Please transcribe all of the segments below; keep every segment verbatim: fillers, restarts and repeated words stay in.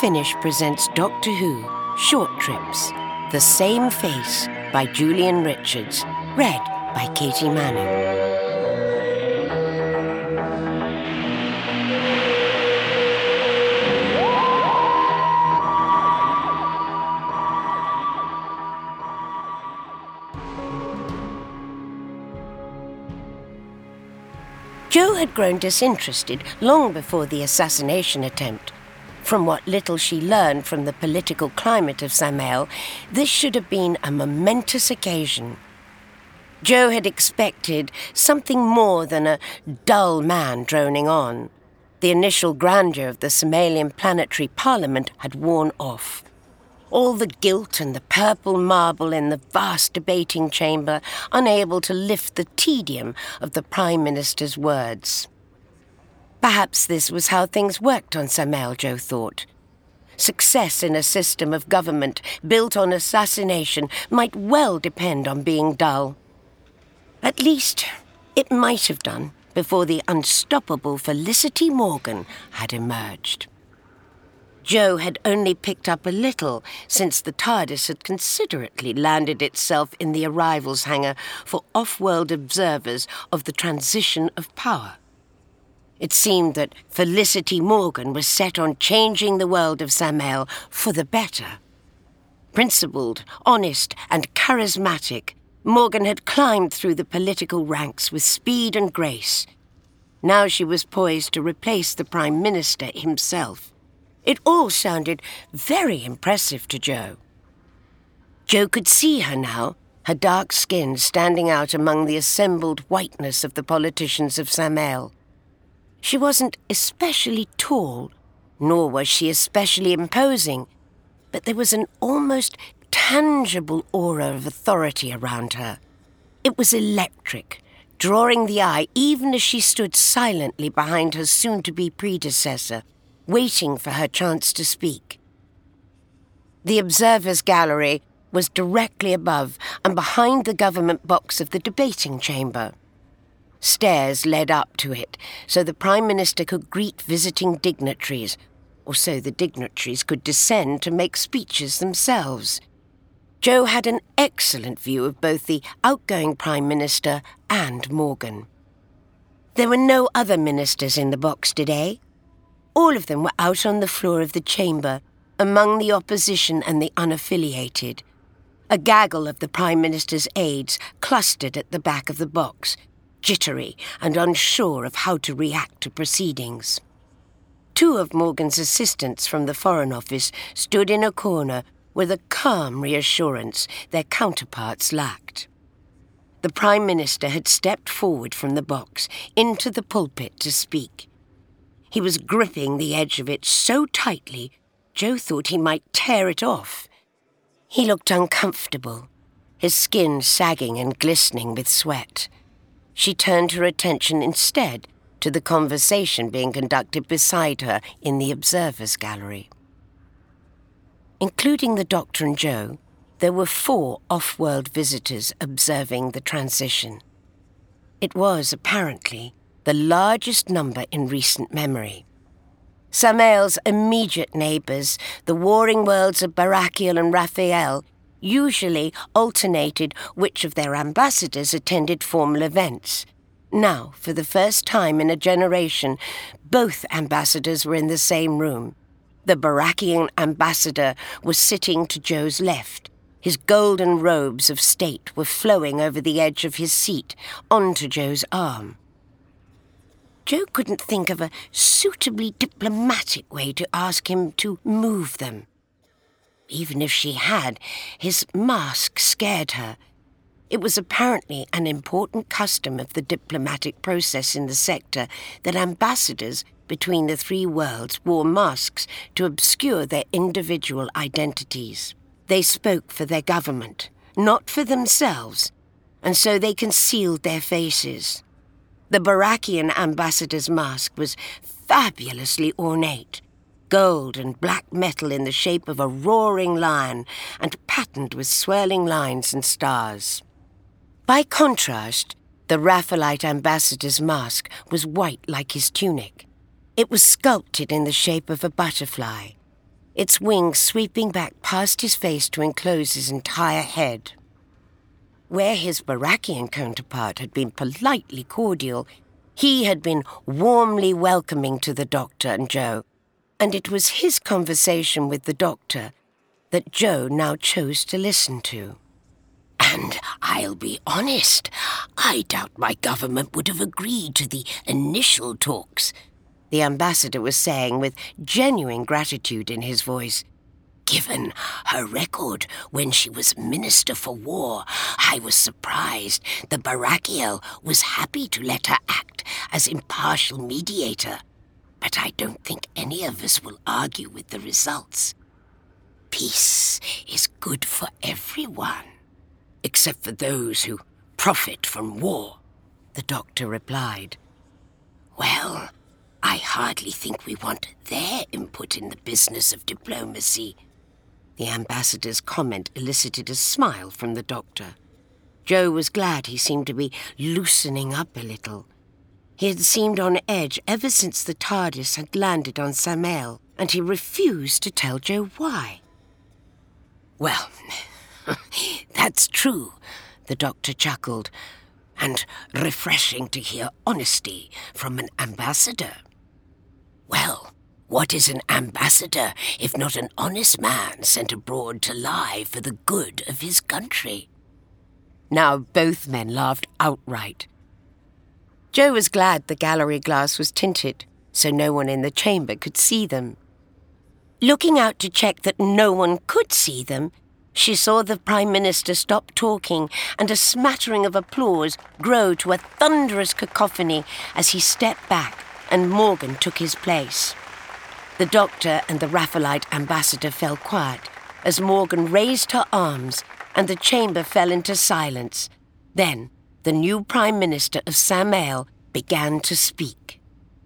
Finish presents Doctor Who Short Trips, The Same Face by Julian Richards, read by Katie Manning. Jo had grown disinterested long before the assassination attempt. From what little she learned from the political climate of Samael, this should have been a momentous occasion. Jo had expected something more than a dull man droning on. The initial grandeur of the Samalian Planetary Parliament had worn off. All the gilt and the purple marble in the vast debating chamber, unable to lift the tedium of the Prime Minister's words. Perhaps this was how things worked on Samael, Jo thought. Success in a system of government built on assassination might well depend on being dull. At least, it might have done before the unstoppable Felicity Morgan had emerged. Jo had only picked up a little since the TARDIS had considerately landed itself in the arrivals hangar for off-world observers of the transition of power. It seemed that Felicity Morgan was set on changing the world of Samael for the better. Principled, honest, and charismatic, Morgan had climbed through the political ranks with speed and grace. Now she was poised to replace the Prime Minister himself. It all sounded very impressive to Jo. Jo could see her now, her dark skin standing out among the assembled whiteness of the politicians of Samael. She wasn't especially tall, nor was she especially imposing, but there was an almost tangible aura of authority around her. It was electric, drawing the eye even as she stood silently behind her soon-to-be predecessor, waiting for her chance to speak. The observers' gallery was directly above and behind the government box of the debating chamber. Stairs led up to it, so the Prime Minister could greet visiting dignitaries, or so the dignitaries could descend to make speeches themselves. Jo had an excellent view of both the outgoing Prime Minister and Morgan. There were no other ministers in the box today. All of them were out on the floor of the chamber, among the opposition and the unaffiliated. A gaggle of the Prime Minister's aides clustered at the back of the box, jittery and unsure of how to react to proceedings. Two of Morgan's assistants from the Foreign Office stood in a corner with a calm reassurance their counterparts lacked. The Prime Minister had stepped forward from the box into the pulpit to speak. He was gripping the edge of it so tightly, Jo thought he might tear it off. He looked uncomfortable, his skin sagging and glistening with sweat. She turned her attention instead to the conversation being conducted beside her in the observers' gallery. Including the Doctor and Jo, there were four off-world visitors observing the transition. It was, apparently, the largest number in recent memory. Samael's immediate neighbours, the warring worlds of Barakiel and Raphael, usually alternated which of their ambassadors attended formal events. Now, for the first time in a generation, both ambassadors were in the same room. The Barakian ambassador was sitting to Jo's left. His golden robes of state were flowing over the edge of his seat onto Jo's arm. Jo couldn't think of a suitably diplomatic way to ask him to move them. Even if she had, his mask scared her. It was apparently an important custom of the diplomatic process in the sector that ambassadors between the three worlds wore masks to obscure their individual identities. They spoke for their government, not for themselves, and so they concealed their faces. The Barakian ambassador's mask was fabulously ornate, gold and black metal in the shape of a roaring lion and patterned with swirling lines and stars. By contrast, the Raphaelite ambassador's mask was white like his tunic. It was sculpted in the shape of a butterfly. its wings sweeping back past his face to enclose his entire head. Where his Barakian counterpart had been politely cordial, he had been warmly welcoming to the doctor and Joe, and it was his conversation with the doctor that Joe now chose to listen to. And I'll be honest, I doubt my government would have agreed to the initial talks, the ambassador was saying with genuine gratitude in his voice. Given her record when she was Minister for War, I was surprised the Barakiel was happy to let her act as impartial mediator. But I don't think any of us will argue with the results. Peace is good for everyone, except for those who profit from war, the doctor replied. Well, I hardly think we want their input in the business of diplomacy. The ambassador's comment elicited a smile from the doctor. Joe was glad he seemed to be loosening up a little. He had seemed on edge ever since the TARDIS had landed on Samael, and he refused to tell Joe why. Well, that's true, the doctor chuckled, and refreshing to hear honesty from an ambassador. Well, what is an ambassador if not an honest man sent abroad to lie for the good of his country? Now both men laughed outright. Joe was glad the gallery glass was tinted, so no one in the chamber could see them. Looking out to check that no one could see them, she saw the Prime Minister stop talking and a smattering of applause grow to a thunderous cacophony as he stepped back and Morgan took his place. The doctor and the Raphaelite ambassador fell quiet as Morgan raised her arms and the chamber fell into silence. Then the new Prime Minister of Samael began to speak.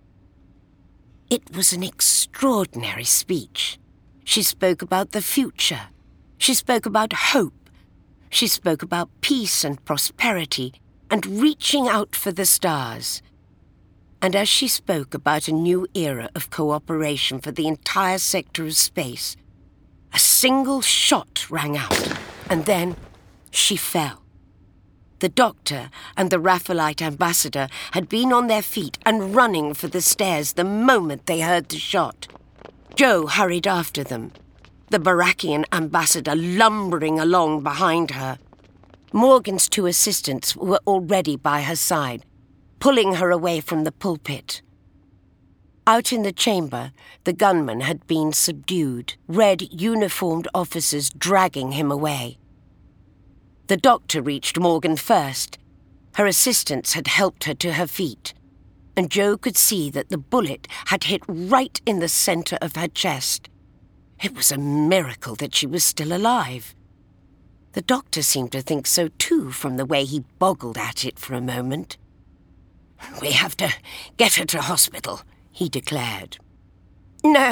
It was an extraordinary speech. She spoke about the future. She spoke about hope. She spoke about peace and prosperity and reaching out for the stars. And as she spoke about a new era of cooperation for the entire sector of space, a single shot rang out, and then she fell. The doctor and the Raphaelite ambassador had been on their feet and running for the stairs the moment they heard the shot. Joe hurried after them, the Barakian ambassador lumbering along behind her. Morgan's two assistants were already by her side, pulling her away from the pulpit. Out in the chamber, the gunman had been subdued, red uniformed officers dragging him away. The doctor reached Morgan first. Her assistants had helped her to her feet, and Joe could see that the bullet had hit right in the center of her chest. It was a miracle that she was still alive. The doctor seemed to think so too from the way he boggled at it for a moment. We have to get her to hospital, he declared. No.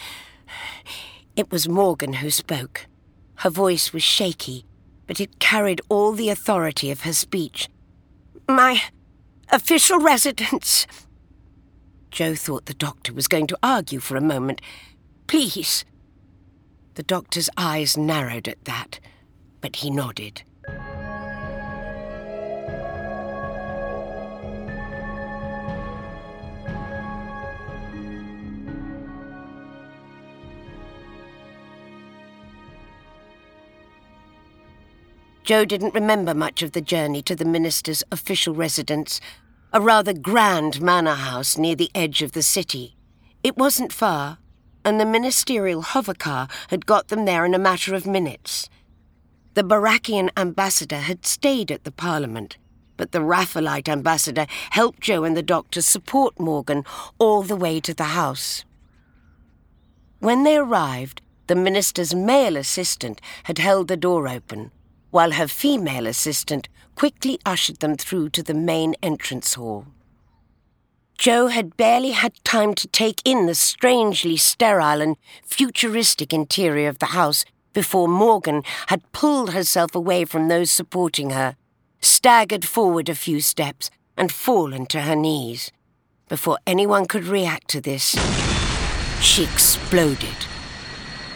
It was Morgan who spoke. Her voice was shaky, but it carried all the authority of her speech. My official residence. Joe thought the doctor was going to argue for a moment. Please. The doctor's eyes narrowed at that, but he nodded. Joe didn't remember much of the journey to the minister's official residence, a rather grand manor house near the edge of the city. It wasn't far, and the ministerial hovercar had got them there in a matter of minutes. The Barakian ambassador had stayed at the Parliament, but the Raphaelite ambassador helped Joe and the doctor support Morgan all the way to the house. When they arrived, the minister's male assistant had held the door open, while her female assistant quickly ushered them through to the main entrance hall. Joe had barely had time to take in the strangely sterile and futuristic interior of the house before Morgan had pulled herself away from those supporting her, staggered forward a few steps, and fallen to her knees. Before anyone could react to this, she exploded.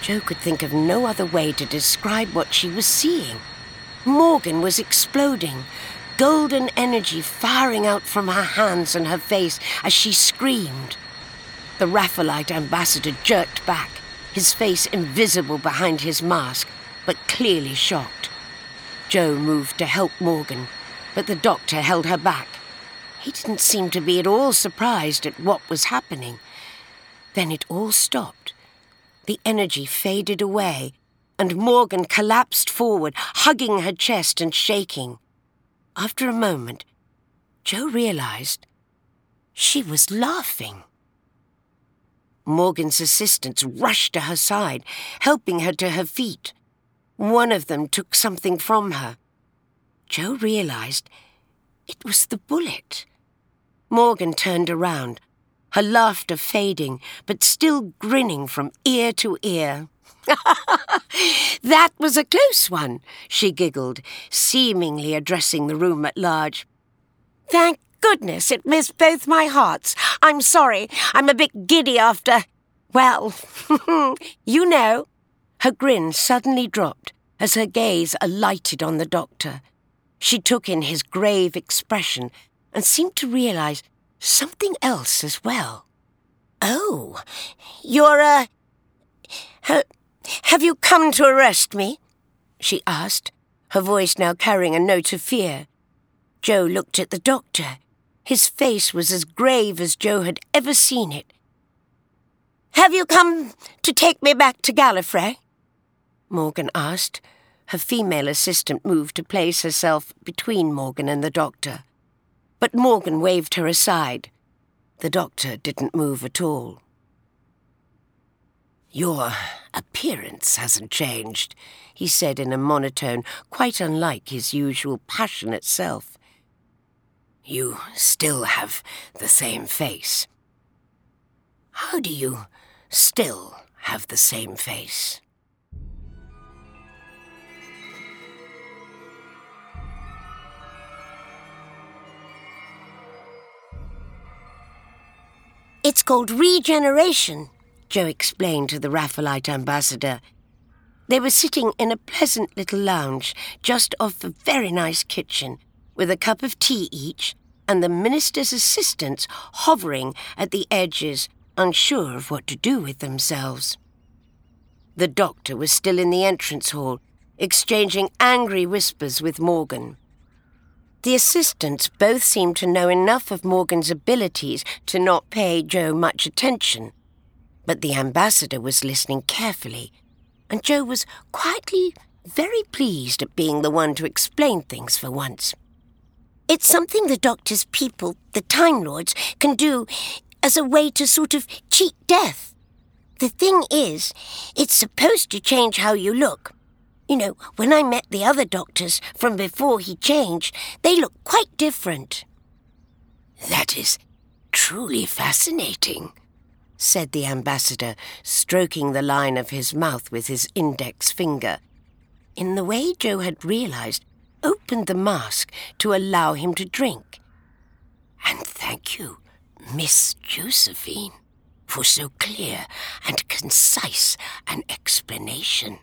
Jo could think of no other way to describe what she was seeing. Morgan was exploding, golden energy firing out from her hands and her face as she screamed. The Raphaelite ambassador jerked back, his face invisible behind his mask, but clearly shocked. Jo moved to help Morgan, but the doctor held her back. He didn't seem to be at all surprised at what was happening. Then it all stopped. The energy faded away, and Morgan collapsed forward, hugging her chest and shaking. After a moment, Jo realized she was laughing. Morgan's assistants rushed to her side, helping her to her feet. One of them took something from her. Jo realized it was the bullet. Morgan turned around, her laughter fading, but still grinning from ear to ear. "That was a close one," she giggled, seemingly addressing the room at large. "Thank goodness it missed both my hearts. I'm sorry, I'm a bit giddy after, well, you know." Her grin suddenly dropped as her gaze alighted on the doctor. She took in his grave expression and seemed to realize something else as well. "Oh, you're, uh... ha- have you come to arrest me?" she asked, her voice now carrying a note of fear. Jo looked at the doctor. His face was as grave as Jo had ever seen it. "Have you come to take me back to Gallifrey?" Morgan asked. Her female assistant moved to place herself between Morgan and the doctor. But Morgan waved her aside. The doctor didn't move at all. "Your appearance hasn't changed," he said in a monotone quite unlike his usual passionate self. "You still have the same face." "How do you still have the same face?" "It's called regeneration," Jo explained to the Raphaelite ambassador. They were sitting in a pleasant little lounge just off a very nice kitchen, with a cup of tea each, and the minister's assistants hovering at the edges, unsure of what to do with themselves. The doctor was still in the entrance hall, exchanging angry whispers with Morgan. The assistants both seemed to know enough of Morgan's abilities to not pay Jo much attention, but the ambassador was listening carefully, and Jo was quietly very pleased at being the one to explain things for once. "It's something the doctor's people, the Time Lords, can do as a way to sort of cheat death. The thing is, it's supposed to change how you look. You know, when I met the other doctors from before he changed, they looked quite different." "That is truly fascinating," said the ambassador, stroking the line of his mouth with his index finger, in the way Jo had realized opened the mask to allow him to drink. "And thank you, Miss Josephine, for so clear and concise an explanation."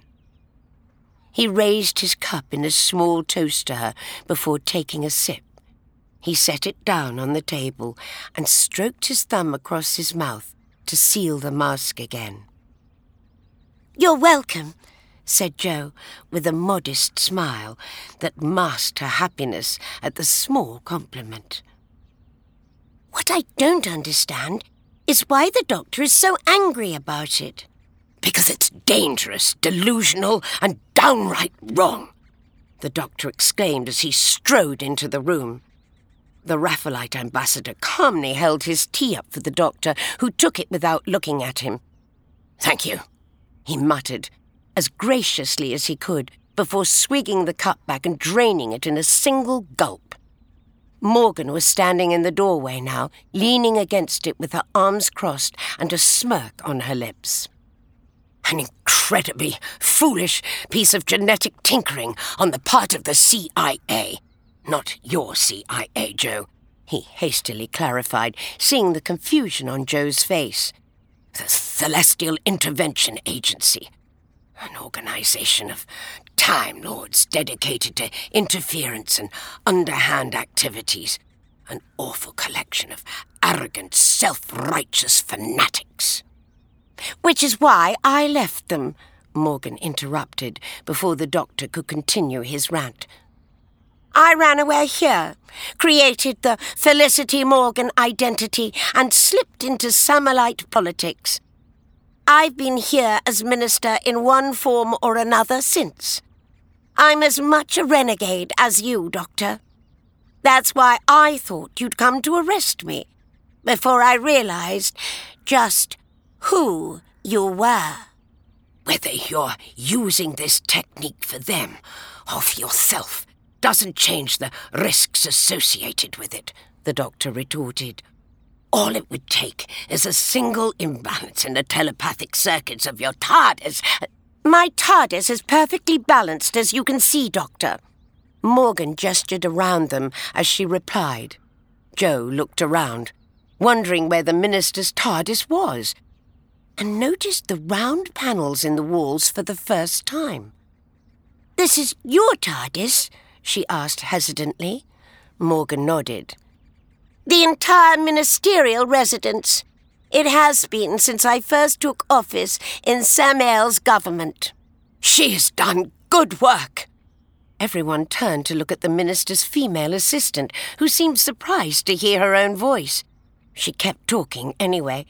He raised his cup in a small toast to her before taking a sip. He set it down on the table and stroked his thumb across his mouth to seal the mask again. "You're welcome," said Jo, with a modest smile that masked her happiness at the small compliment. "What I don't understand is why the doctor is so angry about it." "Because it's dangerous, delusional, and downright wrong," the doctor exclaimed as he strode into the room. The Raphaelite ambassador calmly held his tea up for the doctor, who took it without looking at him. "Thank you," he muttered, as graciously as he could, before swigging the cup back and draining it in a single gulp. Morgan was standing in the doorway now, leaning against it with her arms crossed and a smirk on her lips. "An incredibly foolish piece of genetic tinkering on the part of the C I A. Not your C I A, Jo," he hastily clarified, seeing the confusion on Jo's face. "The Celestial Intervention Agency. An organization of Time Lords dedicated to interference and underhand activities. An awful collection of arrogant, self-righteous fanatics. Which is why I left them, Morgan interrupted before the doctor could continue his rant. I ran away here, created the Felicity Morgan identity, and slipped into Samelite politics. I've been here as minister in one form or another since. I'm as much a renegade as you, Doctor. That's why I thought you'd come to arrest me, before I realized just who you were. Whether you're using this technique for them or for yourself doesn't change the risks associated with it, the doctor retorted. All it would take is a single imbalance in the telepathic circuits of your TARDIS. My TARDIS is perfectly balanced, as you can see, Doctor. Morgan gestured around them as she replied. Joe looked around, wondering where the minister's TARDIS was, and noticed the round panels in the walls for the first time. This is your TARDIS? She asked hesitantly. Morgan nodded. The entire ministerial residence. It has been since I first took office in Samael's government. She has done good work. Everyone turned to look at the minister's female assistant, who seemed surprised to hear her own voice. She kept talking anyway.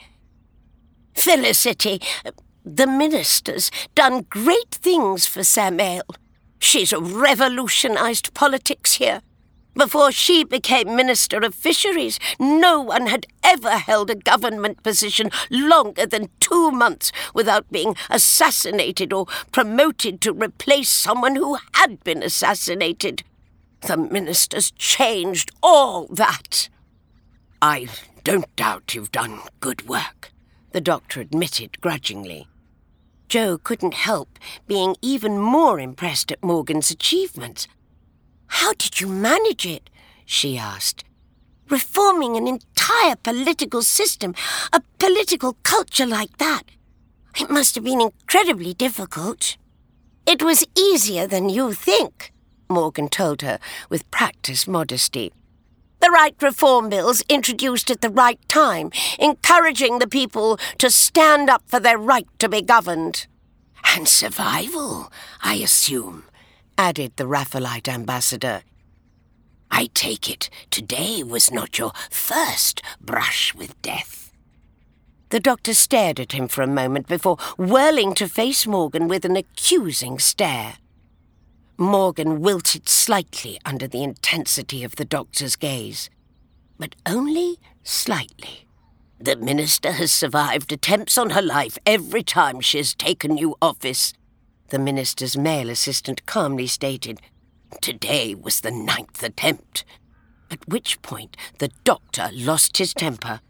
Felicity, the minister's done great things for Samael. She's revolutionized politics here. Before she became Minister of Fisheries, no one had ever held a government position longer than two months without being assassinated or promoted to replace someone who had been assassinated. The minister's changed all that. I don't doubt you've done good work, the doctor admitted grudgingly. Joe couldn't help being even more impressed at Morgan's achievements. How did you manage it? She asked. Reforming an entire political system, a political culture like that. It must have been incredibly difficult. It was easier than you think, Morgan told her with practiced modesty. The right reform bills introduced at the right time, encouraging the people to stand up for their right to be governed. And survival, I assume, added the Raphaelite ambassador. I take it today was not your first brush with death. The doctor stared at him for a moment before whirling to face Morgan with an accusing stare. Morgan wilted slightly under the intensity of the doctor's gaze, but only slightly. The minister has survived attempts on her life every time she has taken new office, the minister's male assistant calmly stated. Today was the ninth attempt, at which point the doctor lost his temper.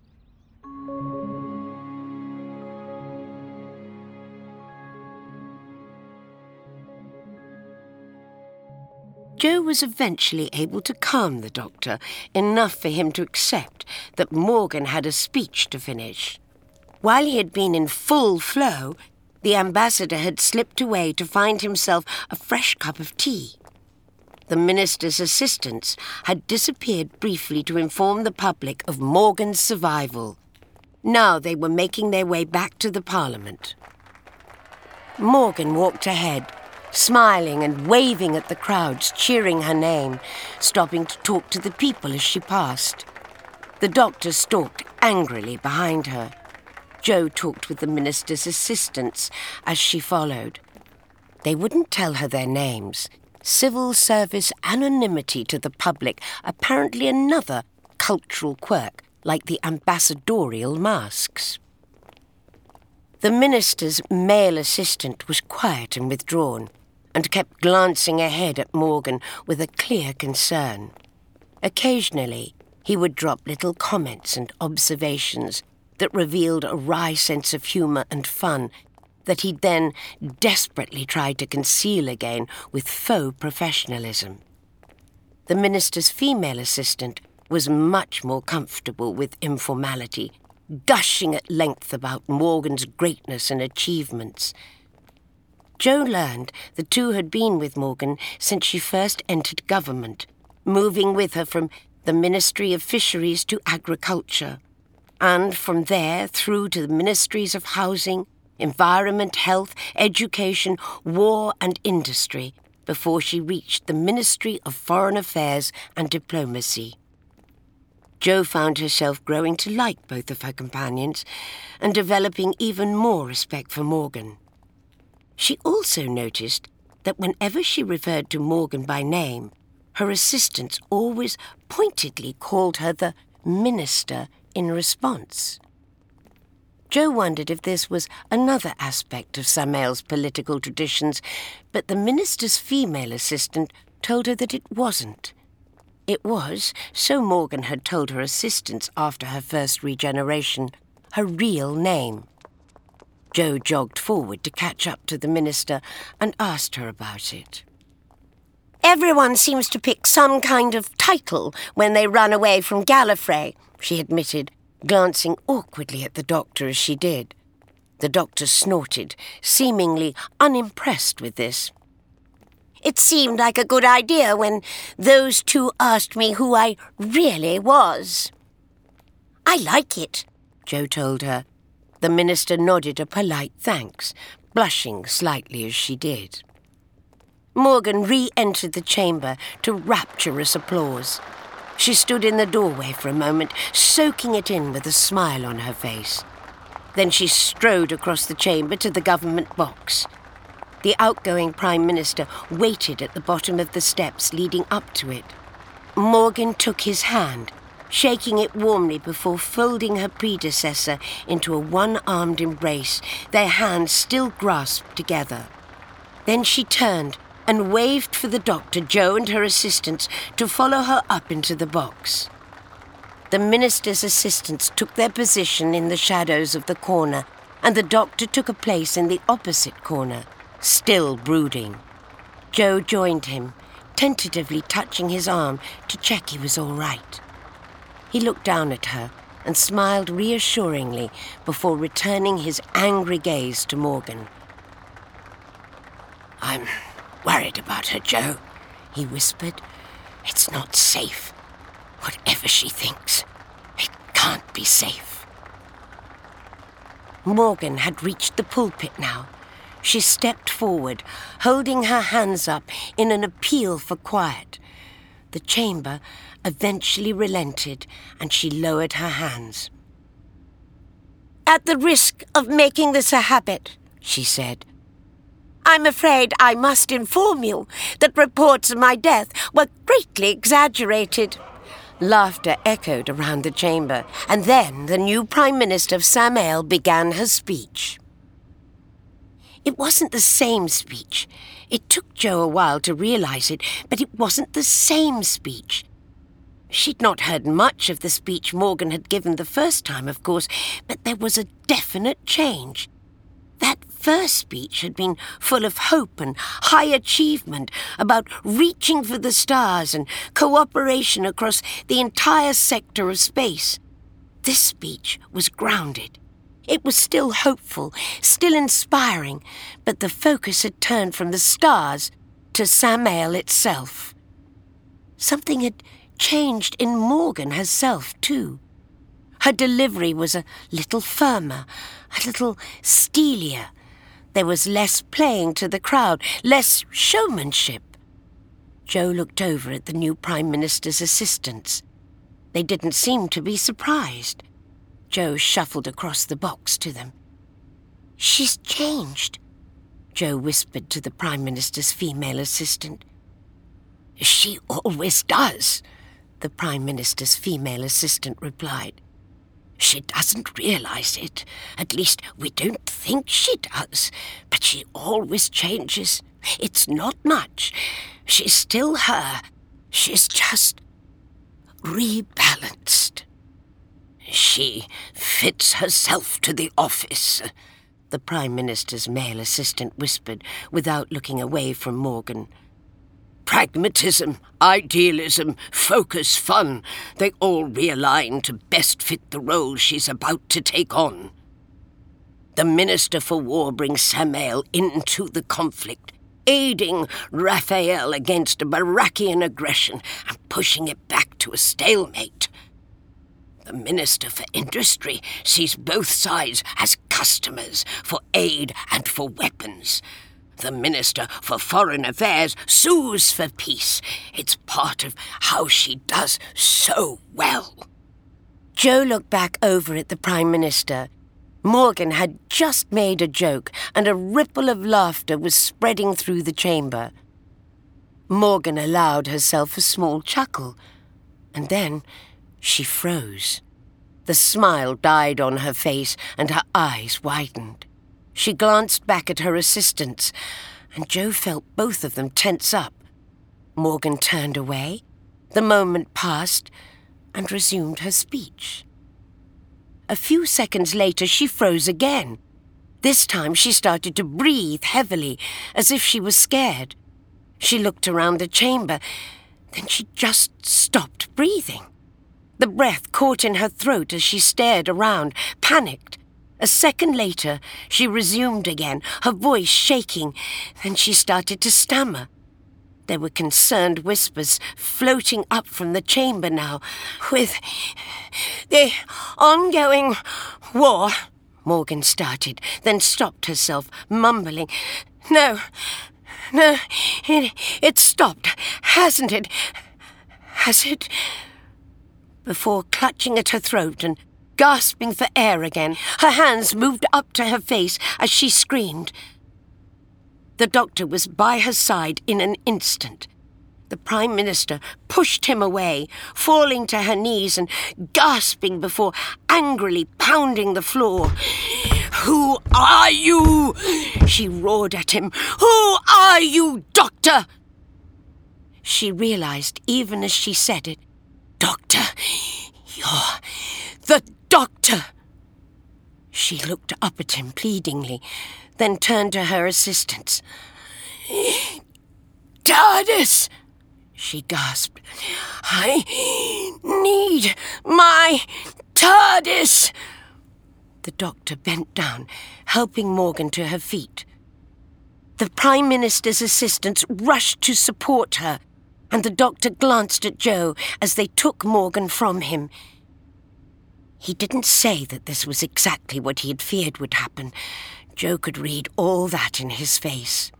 Joe was eventually able to calm the doctor, enough for him to accept that Morgan had a speech to finish. While he had been in full flow, the ambassador had slipped away to find himself a fresh cup of tea. The minister's assistants had disappeared briefly to inform the public of Morgan's survival. Now they were making their way back to the Parliament. Morgan walked ahead, smiling and waving at the crowds cheering her name, stopping to talk to the people as she passed. The doctor stalked angrily behind her. Joe talked with the minister's assistants as she followed. They wouldn't tell her their names. Civil service anonymity to the public, apparently another cultural quirk, like the ambassadorial masks. The minister's male assistant was quiet and withdrawn, and kept glancing ahead at Morgan with a clear concern. Occasionally, he would drop little comments and observations that revealed a wry sense of humour and fun that he'd then desperately tried to conceal again with faux professionalism. The minister's female assistant was much more comfortable with informality, gushing at length about Morgan's greatness and achievements. Jo learned the two had been with Morgan since she first entered government, moving with her from the Ministry of Fisheries to Agriculture, and from there through to the Ministries of Housing, Environment, Health, Education, War and Industry, before she reached the Ministry of Foreign Affairs and Diplomacy. Jo found herself growing to like both of her companions and developing even more respect for Morgan. She also noticed that whenever she referred to Morgan by name, her assistants always pointedly called her the Minister in response. Jo wondered if this was another aspect of Samael's political traditions, but the minister's female assistant told her that it wasn't. It was, so Morgan had told her assistants after her first regeneration, her real name. Jo jogged forward to catch up to the minister and asked her about it. Everyone seems to pick some kind of title when they run away from Gallifrey, she admitted, glancing awkwardly at the doctor as she did. The doctor snorted, seemingly unimpressed with this. It seemed like a good idea when those two asked me who I really was. I like it, Jo told her. The minister nodded a polite thanks, blushing slightly as she did. Morgan re-entered the chamber to rapturous applause. She stood in the doorway for a moment, soaking it in with a smile on her face. Then she strode across the chamber to the government box. The outgoing Prime Minister waited at the bottom of the steps leading up to it. Morgan took his hand, shaking it warmly before folding her predecessor into a one-armed embrace, their hands still grasped together. Then she turned and waved for the doctor, Jo and her assistants to follow her up into the box. The minister's assistants took their position in the shadows of the corner, and the doctor took a place in the opposite corner, still brooding. Jo joined him, tentatively touching his arm to check he was all right. He looked down at her and smiled reassuringly before returning his angry gaze to Morgan. I'm worried about her, Jo, he whispered. It's not safe. Whatever she thinks, it can't be safe. Morgan had reached the pulpit now. She stepped forward, holding her hands up in an appeal for quiet. The chamber eventually relented, and she lowered her hands. At the risk of making this a habit, she said, I'm afraid I must inform you that reports of my death were greatly exaggerated. Laughter echoed around the chamber, and then the new Prime Minister of Samael began her speech. It wasn't the same speech. It took Jo a while to realize it, but it wasn't the same speech. She'd not heard much of the speech Morgan had given the first time, of course, but there was a definite change. That first speech had been full of hope and high achievement about reaching for the stars and cooperation across the entire sector of space. This speech was grounded. It was still hopeful, still inspiring, but the focus had turned from the stars to Samael itself. Something had changed in Morgan herself, too. Her delivery was a little firmer, a little steelier. There was less playing to the crowd, less showmanship. Jo looked over at the new Prime Minister's assistants. They didn't seem to be surprised. Jo shuffled across the box to them. She's changed, Jo whispered to the Prime Minister's female assistant. She always does, the Prime Minister's female assistant replied. She doesn't realize it. At least we don't think she does. But she always changes. It's not much. She's still her. She's just rebalanced. She fits herself to the office, the Prime Minister's male assistant whispered without looking away from Morgan. Pragmatism, idealism, focus, fun, they all realign to best fit the role she's about to take on. The Minister for War brings Samael into the conflict, aiding Raphael against a Barakian aggression and pushing it back to a stalemate. The Minister for Industry sees both sides as customers for aid and for weapons. The Minister for Foreign Affairs sues for peace. It's part of how she does so well. Jo looked back over at the Prime Minister. Morgan had just made a joke, and a ripple of laughter was spreading through the chamber. Morgan allowed herself a small chuckle, and then she froze. The smile died on her face, and her eyes widened. She glanced back at her assistants, and Jo felt both of them tense up. Morgan turned away. The moment passed, and resumed her speech. A few seconds later, she froze again. This time she started to breathe heavily, as if she was scared. She looked around the chamber, then she just stopped breathing. The breath caught in her throat as she stared around, panicked. A second later, she resumed again, her voice shaking. Then she started to stammer. There were concerned whispers floating up from the chamber now. With the ongoing war, Morgan started, then stopped herself, mumbling, No, no, it, it stopped, hasn't it? Has it? Before clutching at her throat and gasping for air again, her hands moved up to her face as she screamed. The doctor was by her side in an instant. The Prime Minister pushed him away, falling to her knees and gasping before angrily pounding the floor. "Who are you?" she roared at him. "Who are you, Doctor?" She realized, even as she said it, "Doctor, you're the Doctor." She looked up at him pleadingly, then turned to her assistants. "TARDIS," she gasped. "I need my TARDIS." The doctor bent down, helping Morgan to her feet. The Prime Minister's assistants rushed to support her, and the doctor glanced at Jo as they took Morgan from him. He didn't say that this was exactly what he had feared would happen. Jo could read all that in his face.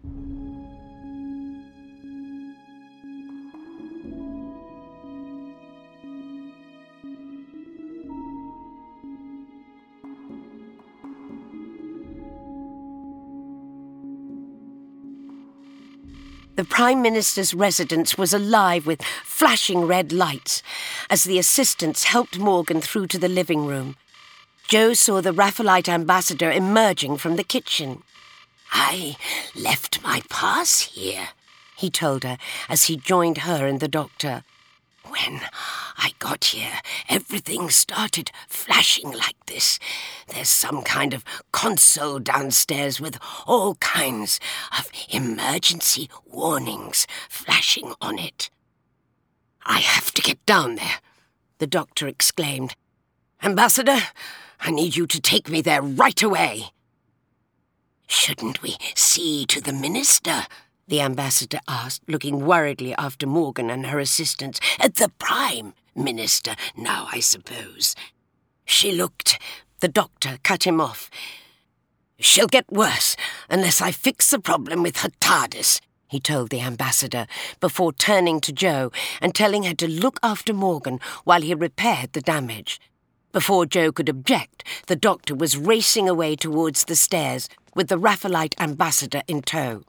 The Prime Minister's residence was alive with flashing red lights as the assistants helped Morgan through to the living room. Jo saw the Raphaelite ambassador emerging from the kitchen. "I left my pass here," he told her as he joined her and the doctor. "When I got here, everything started flashing like this. There's some kind of console downstairs with all kinds of emergency warnings flashing on it." "I have to get down there," the doctor exclaimed. "Ambassador, I need you to take me there right away." "Shouldn't we see to the minister?" the ambassador asked, looking worriedly after Morgan and her assistants. "The Prime Minister now, I suppose." She looked. The doctor cut him off. "She'll get worse unless I fix the problem with her TARDIS," he told the ambassador, before turning to Jo and telling her to look after Morgan while he repaired the damage. Before Jo could object, the doctor was racing away towards the stairs with the Raphaelite ambassador in tow.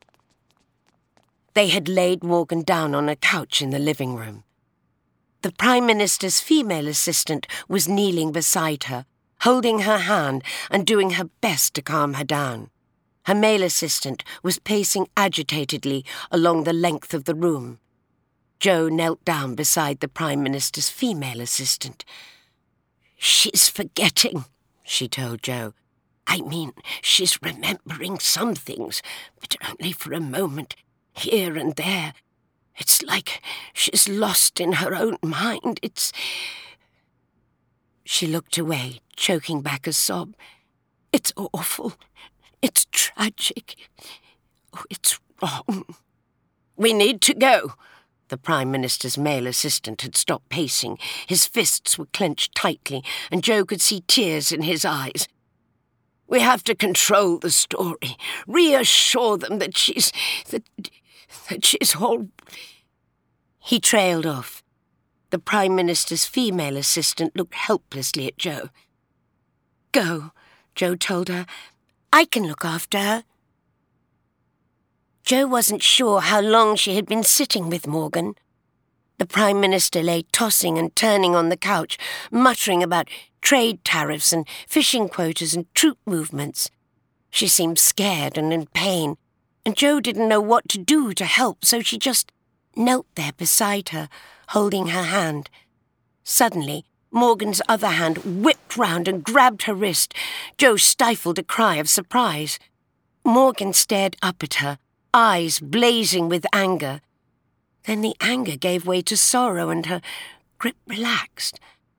They had laid Morgan down on a couch in the living room. The Prime Minister's female assistant was kneeling beside her, holding her hand and doing her best to calm her down. Her male assistant was pacing agitatedly along the length of the room. Jo knelt down beside the Prime Minister's female assistant. "She's forgetting," she told Jo. "I mean, she's remembering some things, but only for a moment. Here and there. It's like she's lost in her own mind. It's..." She looked away, choking back a sob. It's awful. It's tragic. Oh, it's wrong. We need to go. The Prime Minister's male assistant had stopped pacing. His fists were clenched tightly, and Joe could see tears in his eyes. We have to control the story. Reassure them that she's... that, that she's all... He trailed off. The Prime Minister's female assistant looked helplessly at Joe. Go, Joe told her. I can look after her. Joe wasn't sure how long she had been sitting with Morgan. The Prime Minister lay tossing and turning on the couch, muttering about trade tariffs and fishing quotas and troop movements. She seemed scared and in pain, and Joe didn't know what to do to help, so she just knelt there beside her, holding her hand. Suddenly, Morgan's other hand whipped round and grabbed her wrist. Joe stifled a cry of surprise. Morgan stared up at her, eyes blazing with anger. Then the anger gave way to sorrow and her grip relaxed.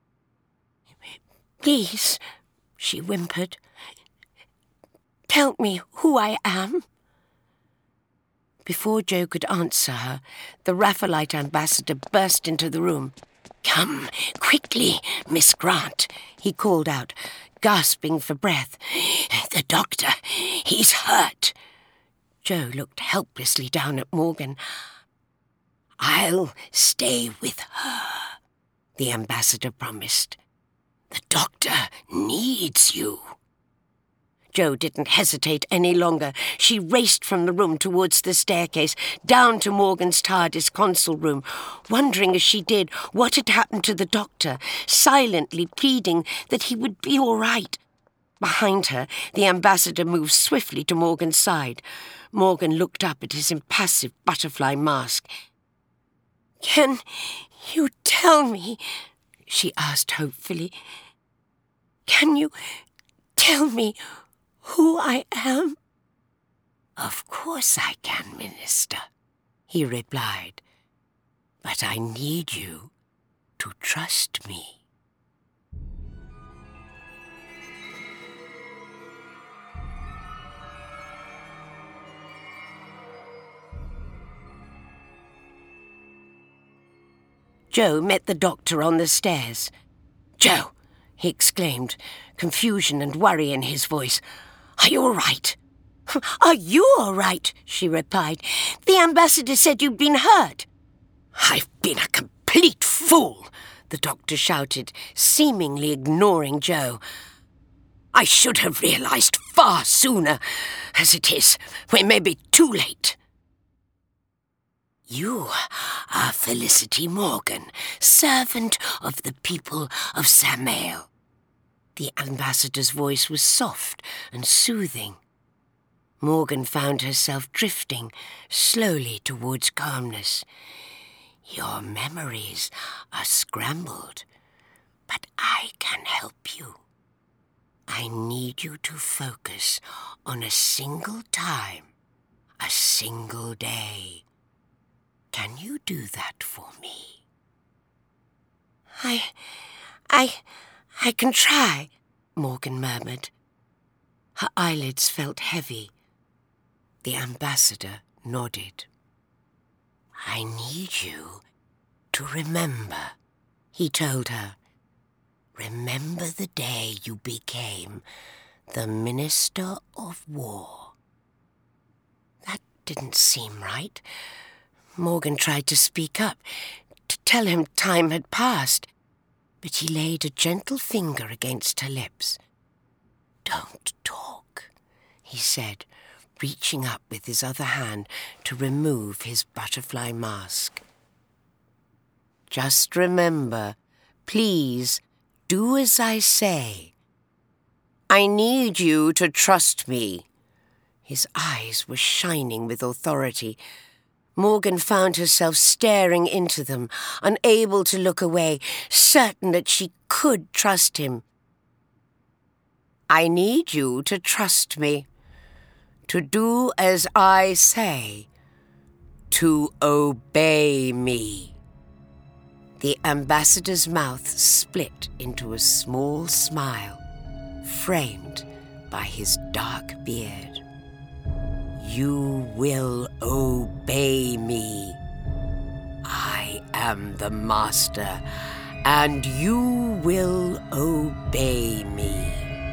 Please, she whimpered, tell me who I am. Before Joe could answer her, the Raphaelite ambassador burst into the room. Come, quickly, Miss Grant, he called out, gasping for breath. The doctor, he's hurt. Joe looked helplessly down at Morgan. I'll stay with her, the ambassador promised. The doctor needs you. Joe didn't hesitate any longer. She raced from the room towards the staircase, down to Morgan's TARDIS console room, wondering as she did what had happened to the doctor, silently pleading that he would be all right. Behind her, the ambassador moved swiftly to Morgan's side. Morgan looked up at his impassive butterfly mask. Can you tell me, she asked hopefully, can you tell me who I am? Of course I can, Minister, he replied. But I need you to trust me. Joe met the doctor on the stairs. Joe, he exclaimed, confusion and worry in his voice. Are you all right? Are you all right? She replied. The ambassador said you'd been hurt. I've been a complete fool, the doctor shouted, seemingly ignoring Joe. I should have realized far sooner. As it is, we may be too late. You are Felicity Morgan, servant of the people of Samael. The ambassador's voice was soft and soothing. Morgan found herself drifting slowly towards calmness. Your memories are scrambled, but I can help you. I need you to focus on a single time, a single day. Can you do that for me? I... I... I can try, Morgan murmured. Her eyelids felt heavy. The ambassador nodded. I need you to remember, he told her. Remember the day you became the Minister of War. That didn't seem right. Morgan tried to speak up, to tell him time had passed, but he laid a gentle finger against her lips. Don't talk, he said, reaching up with his other hand to remove his butterfly mask. Just remember, please, do as I say. I need you to trust me. His eyes were shining with authority. Morgan found herself staring into them, unable to look away, certain that she could trust him. I need you to trust me, to do as I say, to obey me. The ambassador's mouth split into a small smile, framed by his dark beard. You will obey me. I am the master, and you will obey me.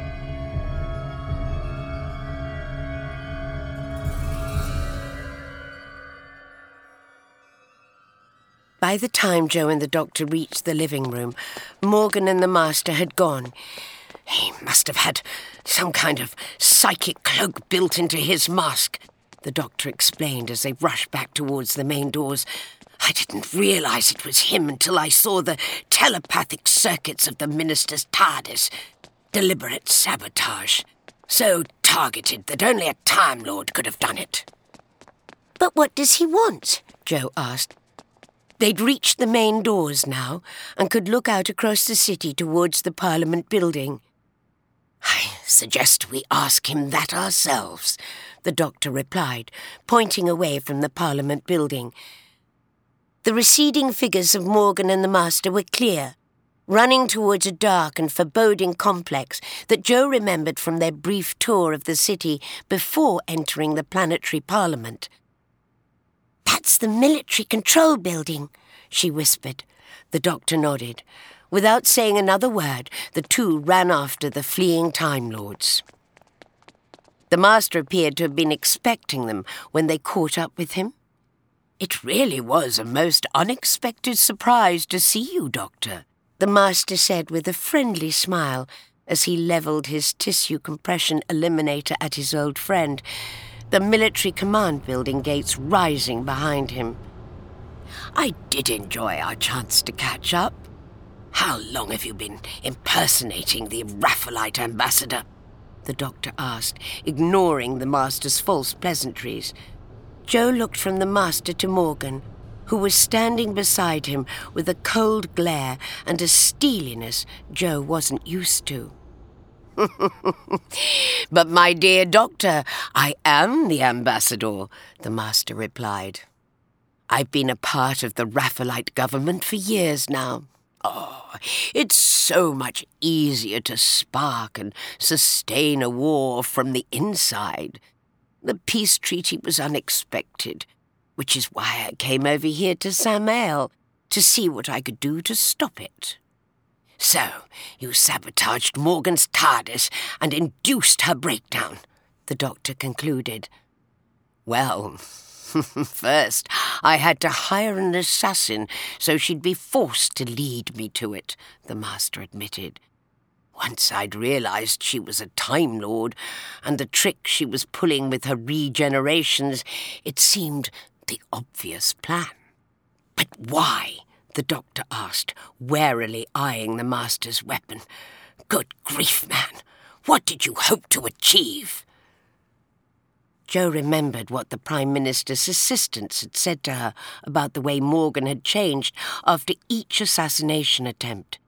By the time Joe and the doctor reached the living room, Morgan and the master had gone. He must have had some kind of psychic cloak built into his mask, the doctor explained as they rushed back towards the main doors. I didn't realise it was him until I saw the telepathic circuits of the minister's TARDIS. Deliberate sabotage. So targeted that only a Time Lord could have done it. But what does he want? Joe asked. They'd reached the main doors now and could look out across the city towards the Parliament building. I suggest we ask him that ourselves, the doctor replied, pointing away from the Parliament building. The receding figures of Morgan and the master were clear, running towards a dark and foreboding complex that Joe remembered from their brief tour of the city before entering the planetary Parliament. That's the military control building, she whispered. The doctor nodded. Without saying another word, the two ran after the fleeing Time Lords. The master appeared to have been expecting them when they caught up with him. It really was a most unexpected surprise to see you, Doctor, the master said with a friendly smile as he levelled his tissue compression eliminator at his old friend, the military command building gates rising behind him. I did enjoy our chance to catch up. How long have you been impersonating the Raphaelite ambassador? The doctor asked, ignoring the master's false pleasantries. Joe looked from the master to Morgan, who was standing beside him with a cold glare and a steeliness Joe wasn't used to. But, my dear doctor, I am the ambassador, the master replied. I've been a part of the Raphaelite government for years now. Oh, it's so much easier to spark and sustain a war from the inside. The peace treaty was unexpected, which is why I came over here to Samael, to see what I could do to stop it. So, you sabotaged Morgan's TARDIS and induced her breakdown, the doctor concluded. Well, first I had to hire an assassin so she'd be forced to lead me to it, the master admitted. Once I'd realised she was a Time Lord and the trick she was pulling with her regenerations, it seemed the obvious plan. But why? The doctor asked, warily eyeing the master's weapon. Good grief, man! What did you hope to achieve? Joe remembered what the Prime Minister's assistants had said to her about the way Morgan had changed after each assassination attempt.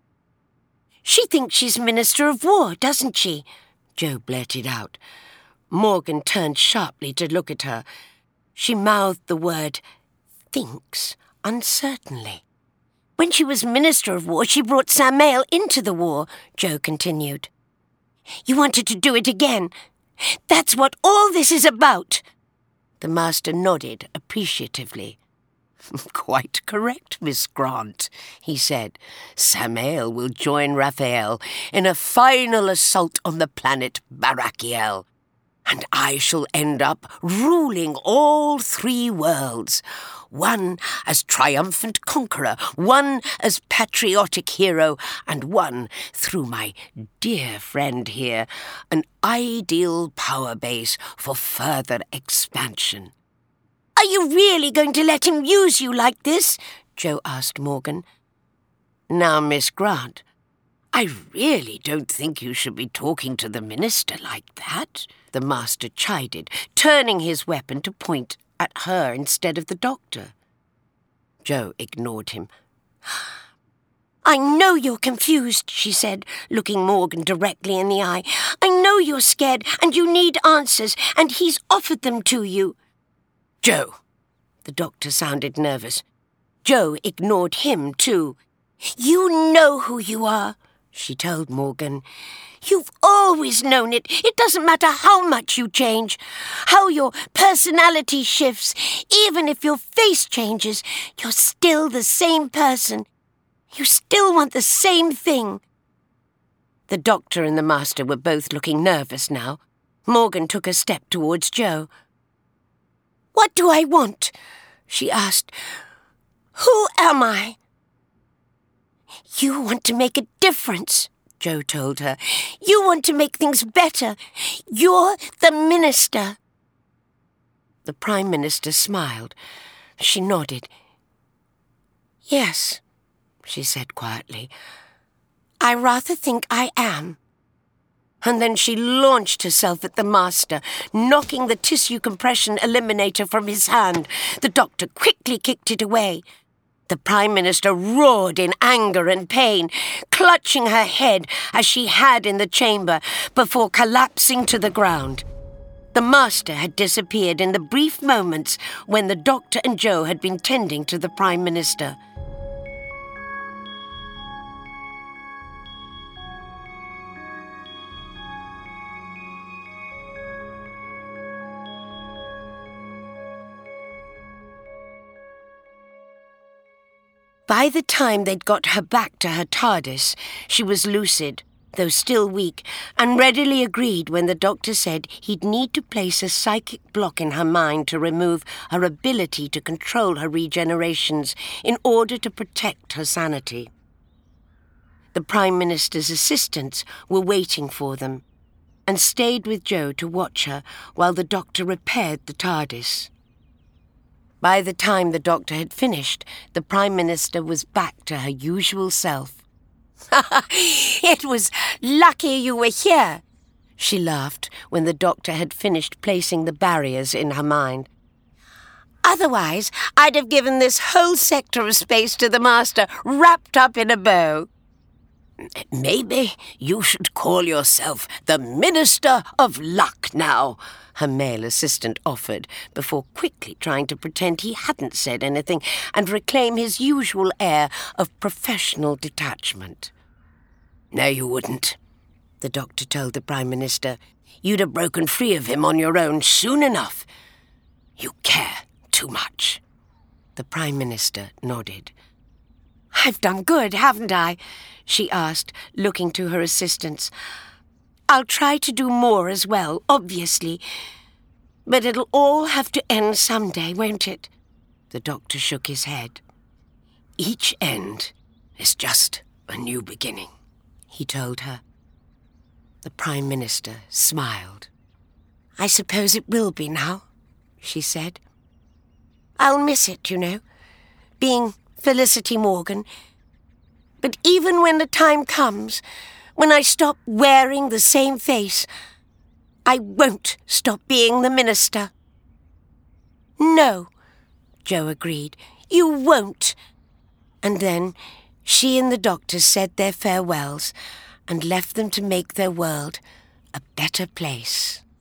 She thinks she's Minister of War, doesn't she? Joe blurted out. Morgan turned sharply to look at her. She mouthed the word thinks uncertainly. When she was Minister of War, she brought Samael into the war, Joe continued. You wanted to do it again. That's what all this is about. The master nodded appreciatively. Quite correct, Miss Grant, he said. Samael will join Raphael in a final assault on the planet Barakiel, and I shall end up ruling all three worlds, one as triumphant conqueror, one as patriotic hero, and one, through my dear friend here, an ideal power base for further expansion. Are you really going to let him use you like this? Joe asked Morgan. Now, Miss Grant, I really don't think you should be talking to the minister like that, the master chided, turning his weapon to point at her instead of the doctor. Joe ignored him. I know you're confused, she said, looking Morgan directly in the eye. I know you're scared and you need answers, and he's offered them to you. Joe, the doctor sounded nervous. Joe ignored him too. You know who you are, she told Morgan. "You've always known it. It doesn't matter how much you change, how your personality shifts. Even if your face changes, you're still the same person. You still want the same thing." The doctor and the master were both looking nervous now. Morgan took a step towards Joe. "What do I want?" she asked. "Who am I?" "You want to make a difference," Joe told her. "You want to make things better. You're the minister." The Prime Minister smiled. She nodded. "Yes," she said quietly. "I rather think I am." And then she launched herself at the master, knocking the tissue compression eliminator from his hand. The doctor quickly kicked it away. The Prime Minister roared in anger and pain, clutching her head as she had in the chamber before collapsing to the ground. The master had disappeared in the brief moments when the doctor and Joe had been tending to the Prime Minister. By the time they'd got her back to her TARDIS, she was lucid, though still weak, and readily agreed when the doctor said he'd need to place a psychic block in her mind to remove her ability to control her regenerations in order to protect her sanity. The Prime Minister's assistants were waiting for them, and stayed with Joe to watch her while the doctor repaired the TARDIS. By the time the doctor had finished, the Prime Minister was back to her usual self. "It was lucky you were here," she laughed when the doctor had finished placing the barriers in her mind. "Otherwise, I'd have given this whole sector of space to the master, wrapped up in a bow." "Maybe you should call yourself the Minister of Luck now," her male assistant offered, before quickly trying to pretend he hadn't said anything and reclaim his usual air of professional detachment. "No, you wouldn't," the doctor told the Prime Minister. "You'd have broken free of him on your own soon enough. You care too much." The Prime Minister nodded. "I've done good, haven't I?" she asked, looking to her assistants. "I'll try to do more as well, obviously. But it'll all have to end someday, won't it?" The doctor shook his head. "Each end is just a new beginning," he told her. The Prime Minister smiled. "I suppose it will be now," she said. "I'll miss it, you know, being Felicity Morgan. But even when the time comes, when I stop wearing the same face, I won't stop being the minister." "No," Joe agreed, "you won't." And then she and the doctor said their farewells and left them to make their world a better place.